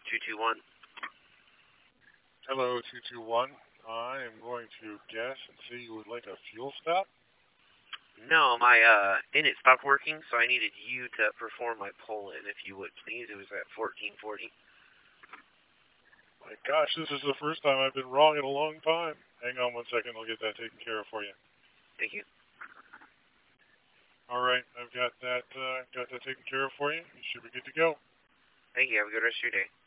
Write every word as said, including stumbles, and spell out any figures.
two two one. Hello, two two one. I am going to guess and see you would like a fuel stop? No, my uh, init stopped working, so I needed you to perform my pull-in, if you would, please. It was at fourteen forty. My gosh, this is the first time I've been wrong in a long time. Hang on one second, I'll get that taken care of for you. Thank you. All right, I've got that, uh, got that taken care of for you. You should be good to go. Thank you. Have a good rest of your day.